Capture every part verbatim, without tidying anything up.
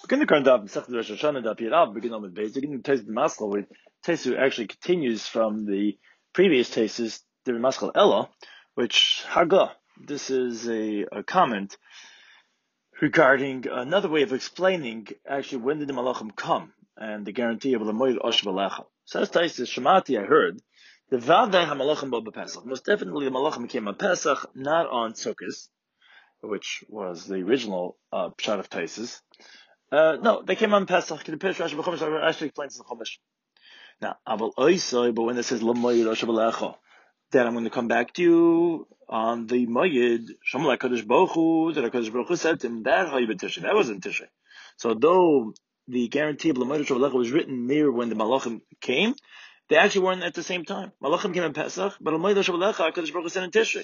Kindergarten Masechet Rosh Hashanah Daf Yirav begin with basic. Begin with the Maskal, where Tesu actually continues from the previous Tesus, the Maskal Ella, which Haga. This is a, a comment regarding another way of explaining actually when did the Malachim come and the guarantee of Lamoid Osh Balecha. Says Tesus Shemati, I heard the Vadai HaMalachim Bo B'Pesach. Most definitely the Malachim came on Pesach, not on Sukkot, which was the original uh, Pshat of Tesus. Uh, no, they came on Pesach. The Pesach Rashi B'Chumash actually explains the Chumash. Now, Aval Oisoi, but when it says L'Moyed Rosh Balecha, then I'm going to come back to you on the Moyed Shamal Hakadosh Baruch Hu. That Hakadosh Baruch Hu said to him that Hayib Tishrei. That wasn't Tishrei. So though the guarantee of L'Moyed Rosh Balecha was written near when the Malachim came, they actually weren't at the same time. Malachim came in Pesach, but L'Moyed Rosh Balecha Hakadosh Baruch Hu said in Tishrei.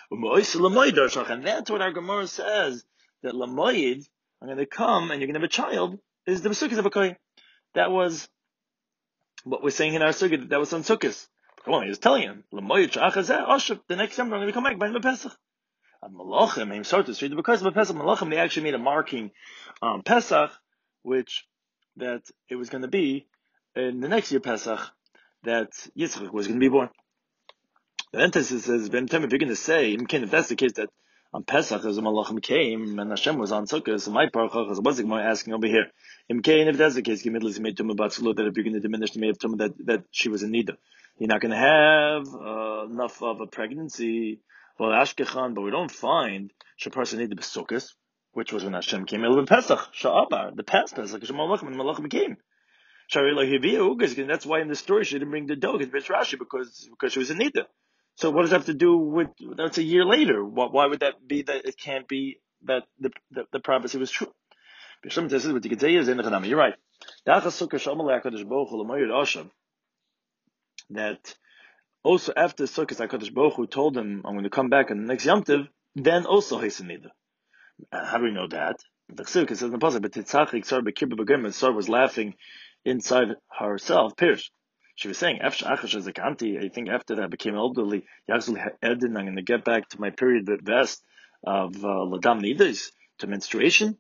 And that's what our Gemara says, that L'Moyed, I'm going to come and you're going to have a child, is the Sukkot of a Kohen. That was what we're saying in our Sukkot, that was on Sukkot. Come on, he was telling him, the next summer I'm going to come back by the Pesach. Malachim, I'm sorry to say, because of Pesach, Malachim, they actually made a marking on Pesach, which, that it was going to be in the next year Pesach, that Yitzchak was going to be born. The emphasis says, if you're going to say, if that's the case, that on Pesach, as the Malachim came, and Hashem was on Sukkot, so my parachach is what's the Gemara asking over here? If that's the case, that if you're going to diminish the May of Tumah, that, that she was in Nida, you're not going to have uh, enough of a pregnancy. Well, Ashkechan, but we don't find Shapar Nida B'Sukkot, which was when Hashem came. It was Pesach, Sha'abar, the past Pesach, Malachim, and Malachim came. That's why in the story she didn't bring the dough, it's Rashi, because because she was in Nida. So what does that have to do with, that's a year later? Why would that be that it can't be that the the, the prophecy was true? You're right. That also after Sukkot, HaKadosh Baruch Hu told him, I'm going to come back in the next Yom Tov, then also Hesen Nida. How do we know that? The Chesed says in the Pasuk, but Titzachik Sar Bekir B'Begim, Sar was laughing inside herself. Pirish. She was saying, I think after that I became elderly, I'm going to get back to my period at best of Ladam Nidas, to menstruation.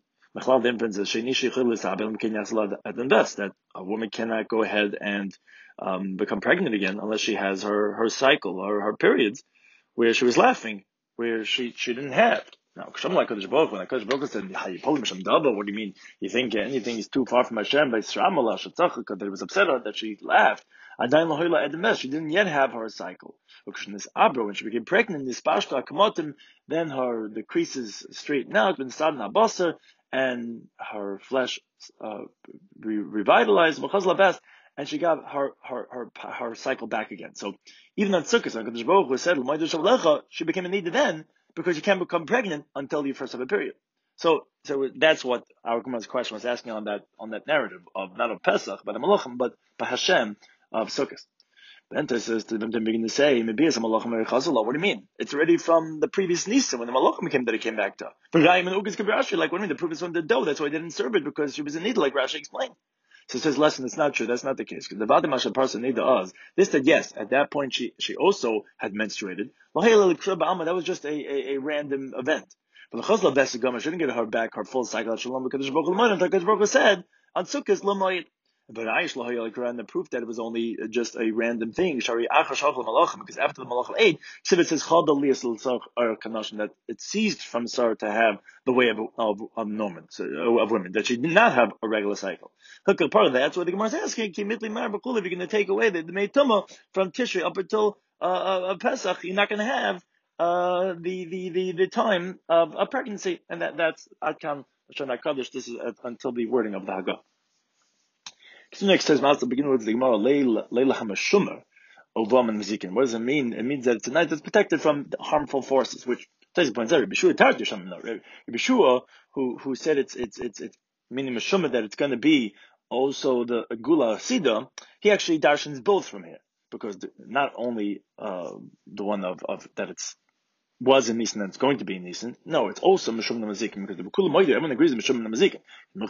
That a woman cannot go ahead and um, become pregnant again unless she has her, her cycle or her periods, where she was laughing, where she, she didn't have. Now, when HaKadosh Baruch Hu said, what do you mean? You think anything is too far from Hashem? That it was upset her that she laughed. She didn't yet have her cycle. When she became pregnant, then her the creases straightened out, and her flesh uh, re- revitalized, and she got her, her her her cycle back again. So even on Sukkot, HaKadosh Baruch Hu said, she became a Nida then, because you can't become pregnant until you first have a period. So, so that's what our Gemara's question was asking on that on that narrative of not of Pesach, but of Malachim, but by Hashem of Sukkot. Then it says to them to begin to say, maybe it's a Malachim or Chazal. What do you mean? It's already from the previous Nisan when the Malachim came that it came back to. But Rayim and Ugas Rashi, like what do you mean? The proof is from the dough. That's why they didn't serve it, because she was in need, like Rashi explained. So it says, listen, it's not true. That's not the case. Because the Vadim Hashem person need the Oz. This said, yes, at that point she she also had menstruated. That was just a, a, a random event. But the Chazal Besagama shouldn't get her back her full cycle at Shalom, because the Baruch Hu said on Sukkot L'moyed. But Aish Lahayal the proof that it was only just a random thing. Shari Achash Malachim, because after the Malachim ate, Sivit says that it ceased from Sar to have the way of of, of Norman, so, of women, that she did not have a regular cycle. Look, part of that, that's what the Gemara is asking. If you're going to take away the, the Meituma from Tishrei up until uh, uh, Pesach, you're not going to have uh, the, the, the, the time of a pregnancy, and that that's Adkan Shana Kaddish. This is uh, until the wording of the Haggah. So next says, "Master begin with the Gemara Leila Hamashumer Ovam and Mazikin." What does it mean? It means that it's a night that's protected from harmful forces. Which Taisa points out, Yeshua Tarjah Shamim. Yeshua, who who said it's it's it's it's meaning Mashumer, that it's going to be also the Gula Sida. He actually darshans both from here, because the, not only uh, the one of, of that it's was in Nisan and it's going to be in Nisan. No, it's also Meshum Namazikim, because the Bukula Moide, everyone agrees with Meshum Namazikim.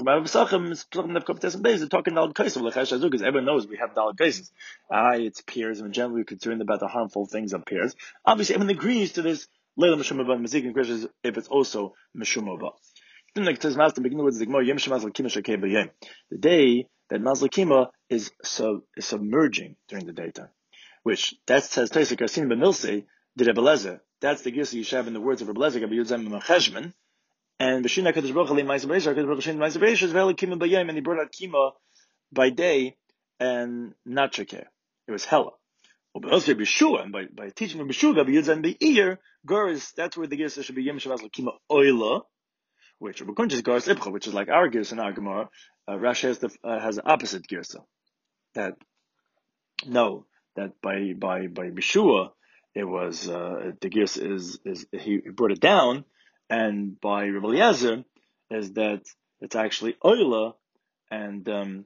They're talking Dalad Kaisav, because everyone knows we have Dalad Kaisas. Ah, it's peers, and generally we're concerned about the harmful things of peers. Obviously, everyone agrees to this Leila Meshum Abba Mazikim, if it's also Meshum Abba. The day that Mazal Kima is sub, is submerging during the daytime, which that says Taisa Karsin Benilse did Rebbe Lezer. That's the Gisa Yishav in the words of Rebbe Lezer, Rabbi Yudzem Mecheshman, and B'Shina Kadosh Baruch Hu Ma'aser Bereishis, Kadosh Baruch Hu Shin Ma'aser Bereishis, V'Eli Kima B'Yom, and he brought out Kima by day and not Shekeh. It was Hella. And by, by teaching of B'Shuga, B'Yudzem B'Iyir, Gurs, that's where the Gisa should be Yom Shavaz Kima Oila, which Rebbe Kunj is Gurs Ibcha, which is like our Gisa in our Gemara. Uh, Rashi has the uh, has the opposite Gisa. That no, that by by by B'Shua, it was uh, the Gisa is is he brought it down, and by Rebbe Eliezer is that it's actually Oila, and um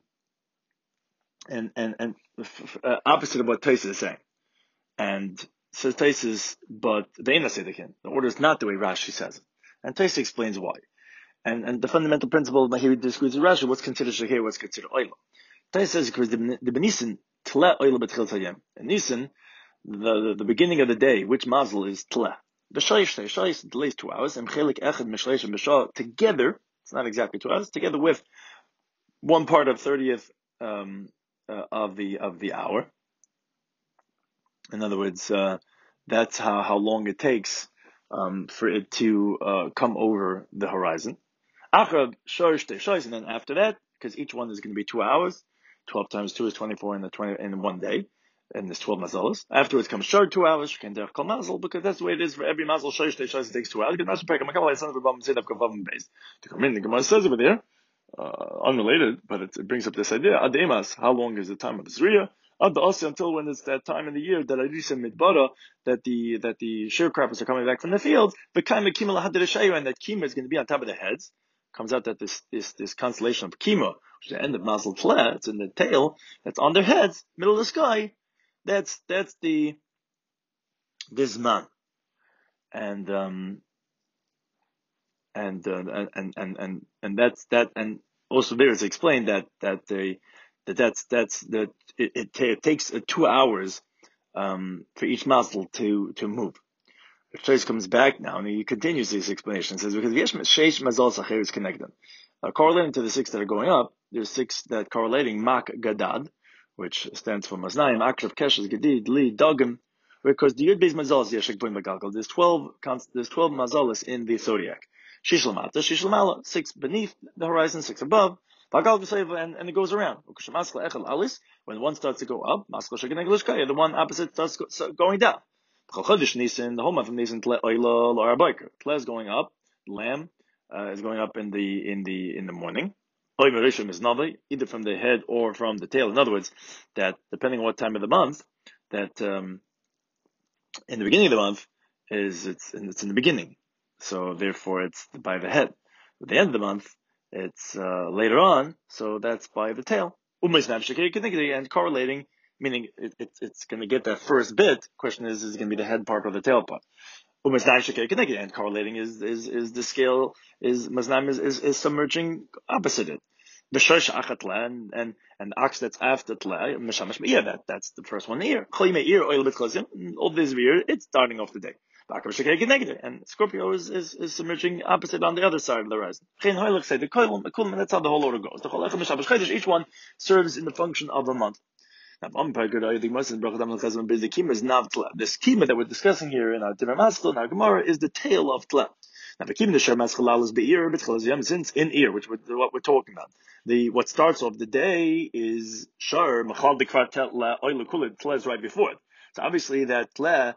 and and and uh, opposite of what Taisa is saying. And says Taisus, but the Eina Sedikin. The order is not the way Rashi says it. And Taisa explains why. And and the fundamental principle that he disagrees with Rashi, what's considered Shekeh, what's considered Oila. Taisa says because the Benisin Tle Oila B'Tchil Tayem. And Nisan, the, the the beginning of the day, which mazel is Tle. The Shaish Shaish delays two hours, and Chelik Echad Mishleish and B'Shah together. It's not exactly two hours. Together with one part of thirtieth um, uh, of the of the hour. In other words, uh, that's how, how long it takes um, for it to uh, come over the horizon. And then after that, because each one is going to be two hours, twelve times two is twenty-four in the twenty in one day, and there's twelve mazalas. Afterwards comes shor two hours, because that's the way it is for every mazal. Shor it takes two hours. To come in, the Gemara says over there, uh, unrelated, but it, it brings up this idea. Ademas, how long is the time of the Zriya? Until when it's that time in the year that Arisa Midbara, that the that the sharecroppers are coming back from the fields, and that Kima is going to be on top of their heads. Comes out that this this this constellation of Kima, which is the end of Mazel Tle, it's in the tail, that's on their heads, middle of the sky. That's that's the this man, and um and uh, and and and and that's that, and also there is explained that that they. That that's that's that it, it, t- it takes uh, two hours um, for each mazel to to move. The Shais comes back now and he continues this explanation. He says because yesh sheish mazal sacher is connected. Uh, correlating to the six that are going up, there's six that correlating mak gadad, which stands for maznayim, akrav, keshes, gadid, li, dogim. Because the yud beis mazal is yeshek boim bagalgal. There's twelve there's twelve mazalas in the zodiac. Shish lamata, shish lamala, six beneath the horizon, six above. And, and it goes around. When one starts to go up, the one opposite starts going down. The whole month of Nisan, Tle is going up. Lamb uh, is going up in the in the in the morning. Either from the head or from the tail. In other words, that depending on what time of the month, that um, in the beginning of the month is it's it's in the beginning, so therefore it's by the head. At the end of the month, it's uh, later on, so that's by the tail. And correlating, meaning it, it, it's going to get that first bit. Question is, is it going to be the head part or the tail part? And correlating is is is the scale is maznam is, is is submerging opposite it. The shosh achatla and and and ox that's after tla mishamash yeah that that's the first one here. All this year it's starting off the day. And Scorpio is, is, is submerging opposite on the other side of the horizon. That's how the whole order goes. Each one serves in the function of a month. Now, the kima is nav tla. This kima that we're discussing here in our Divrei Maskil, in our Gemara, is the tail of tla. Now, the kima the shar maskil is be'ir b'tchil since in ear, which is what we're talking about. The what starts off the day is shar machal b'kvar tla oil kulit. Tla is right before it. So obviously that tla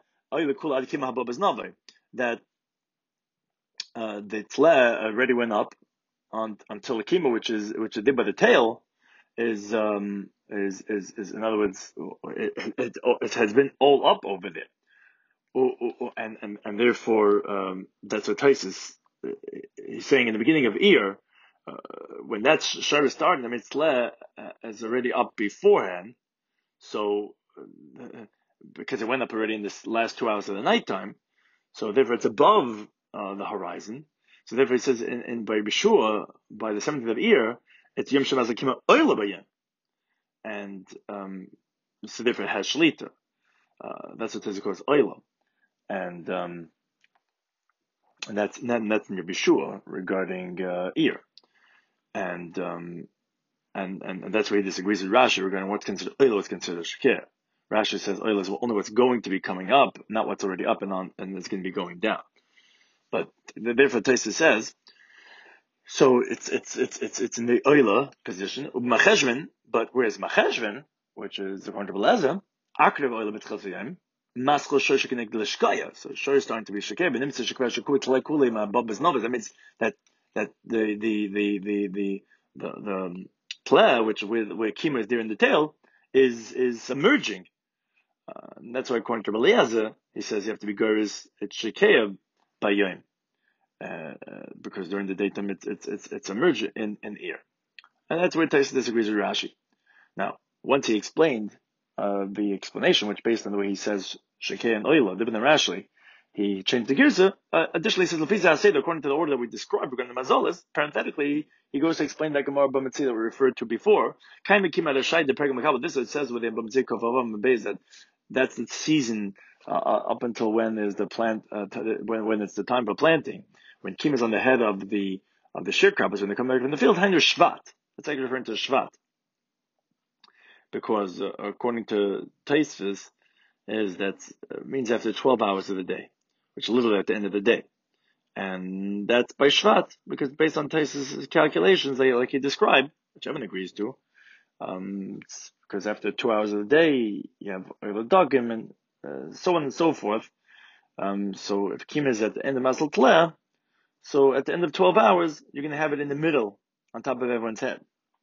that uh, the tle already went up on until the kima, which is which is did by the tail, is um is is, is in other words it, it, it has been all up over there, and and and therefore um, that's what Taisus he's saying in the beginning of ear uh, when that shar is starting. I mean, tle uh, is already up beforehand, so. Uh, because it went up already in this last two hours of the nighttime, so therefore it's above uh, the horizon. So therefore it says in, in by Bishua, by the seventeenth of Iyar, it's Yom Shem Azakima Oila Bayan. And um, so therefore it has Shlita. Uh, that's what it calls Oila. And um, and that's and that's in Rabbi Shua regarding uh, ear, and um, and and that's where he disagrees with Rashi regarding what's considered oil, what's considered shakir. Rashi says oil is only what's going to be coming up, not what's already up and on, and it's going to be going down. But therefore, Taisa says, so it's it's it's it's it's in the oila position, macheshven. But whereas macheshven, which is according to Belezer, akrev oila b'tchel maskal shoy shekineg l'shkaya. So shoy is starting to be shakir, but nimtz shekver shekui tlei kuli ma babas novas. That means that that the the the the the the, the pleh, which with where kima is there in the tail, is is emerging. Uh, and that's why according to Belezer, he says you have to be goris it's shakir by yom. Uh, because during the daytime it's it's it's it's emerged in in ear, and that's where Taisa disagrees with Rashi. Now, once he explained uh, the explanation, which based on the way he says Shekeh and Oila, Dibn and Rashi, he changed the girza. Uh, additionally, he says Lefiza Haseder, according to the order that we described regarding the Mazalas, parenthetically, he goes to explain that Gemara B'Metzia that we referred to before. Kaim Kim Adashai the Pergam Makabel. This it says within B'Metzia Kofavam Beis that that's the season uh, up until when is the plant uh, when when it's the time for planting. When Kim is on the head of the of the sharecroppers when they come back from the field, Hainu Shvat. That's actually referring to Shvat, because uh, according to Taisvis, is that uh, means after twelve hours of the day, which is literally at the end of the day, and that's by Shvat because based on Taisvis calculations, they, like he described, which Evan agrees to, um, because after two hours of the day you have a dogim and uh, so on and so forth. Um, so if Kim is at the end of Masal Tleh, so at the end of twelve hours, you're going to have it in the middle, on top of everyone's head.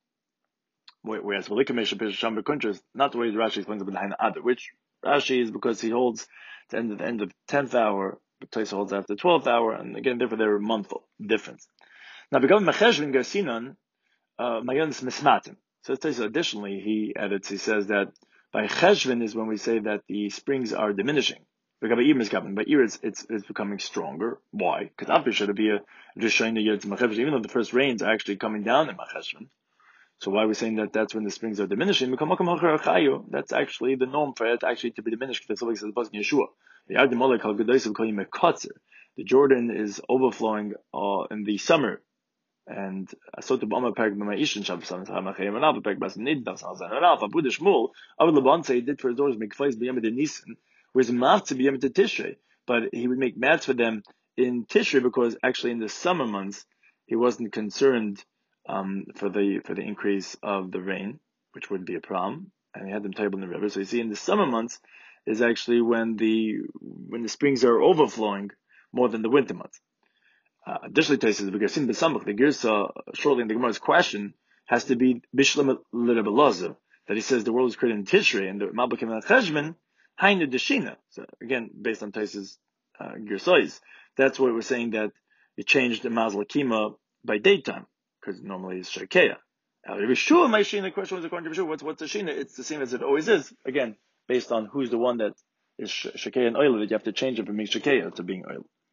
Whereas Sham is not the way Rashi explains it behind the other, which Rashi is because he holds the end of the end of tenth hour, but Taisa holds after twelfth hour, and again, therefore they're a month difference. Now, becoming Mecheshvin Garcinon, Mayonis Mismatim. So Taisa additionally, he edits, he says that by Cheshvin is when we say that the springs are diminishing. By ear, it's, it's, it's becoming stronger. Why? Because after should be a Rishayna Yetz Macheshvin, even though the first rains are actually coming down in Macheshvin. So why are we saying that that's when the springs are diminishing? That's actually the norm for it actually to be diminished. The Jordan is overflowing uh, in the summer. And so to Bama Peg by my Ishin Shabbos Hamachem and Alpha Peg Bas Nid Das and Alpha Buddha Shmuel, Abu Laban say he did for his daughters make flies b'yom Nisan, whereas Matzah b'yom Tishrei, but he would make mats for them in Tishrei because actually in the summer months he wasn't concerned um, for the for the increase of the rain, which wouldn't be a problem, and he had them table in the river. So you see, in the summer months is actually when the when the springs are overflowing more than the winter months. Uh, additionally, Taisa because in the Samach, the Girsa shortly in the Gemara's question has to be Bishlam L'Rebelazah, that he says the world was created in Tishrei and the Malbakim al Cheshvan Hainu Deshina. So again, based on Taisa's uh, Girsais, that's what we're saying that it changed the Mazal Kima by daytime because normally it's Shekeah. Now, Rabbi Shua, my Shina, the question was according to Rabbi Shua, what's what's the Shina? It's the same as it always is. Again, based on who's the one that is Shekeah and oil that you have to change it from being Shekeah to being oil.